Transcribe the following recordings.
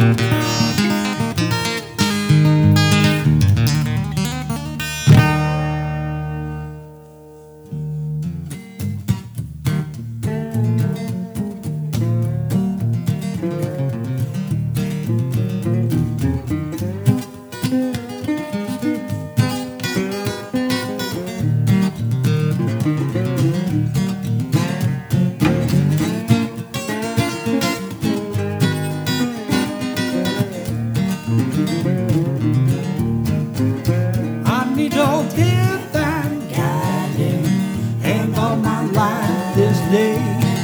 I need your divine guiding hand on my life this day.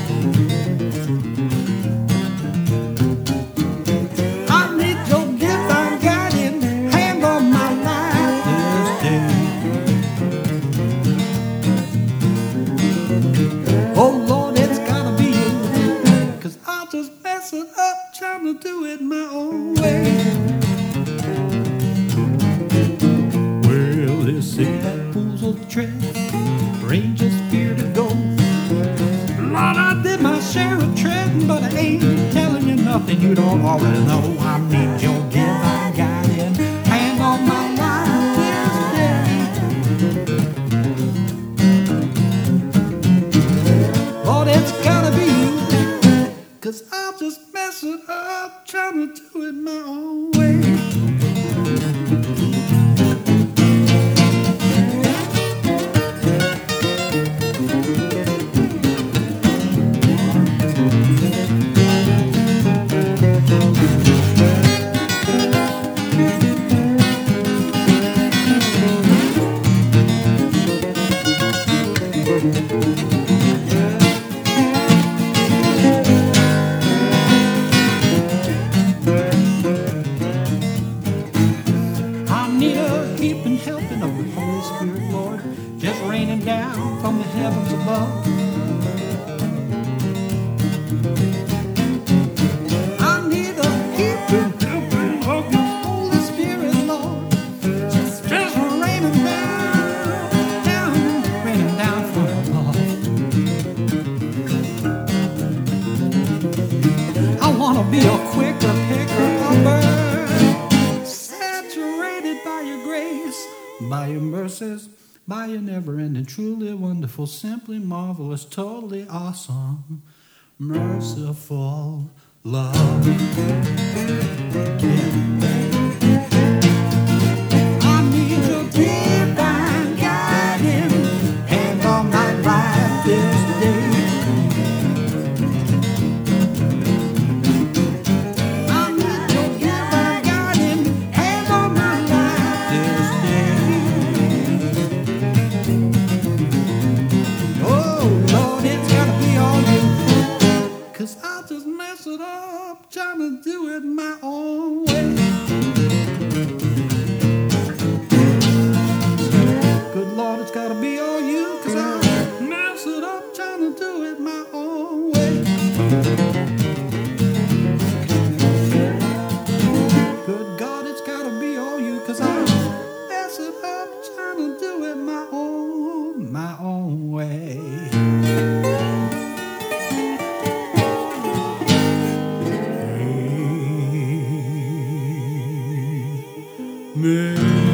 I need your divine guiding hand on my life this day. Oh Lord, it's gotta be you, 'cause I'll just mess it up trying to do it my own way. Well, they say that fools will tread, rangers fear to go. Lord, I did my share of treading, but I ain't telling you nothing you don't already know. I need your divine guiding hand on my life this day. Lord, it's gotta be you, 'cause I'll just mess it up trying to do it my own way. I need a keeping helping of the Holy Spirit, Lord, just raining down from the heavens above. I need a keeping helping of the Holy Spirit, Lord, just raining raining down from above. I wanna be a quicker picker upper, saturated by your grace, by your mercies, by your never-ending, truly wonderful, simply marvelous, totally awesome, merciful love. Yeah. I need your divine guiding hand on my life this day. I need your divine guiding hand on my life this day. Oh Lord, it's gotta be all you, 'cause I'll just mess it up trying to do it my own way. Good Lord, it's gotta be all you, 'cause I'll mess it up trying to do it my own way. Good God, it's gotta be all you, 'cause I'll mess it up trying to do it my own way. Amen.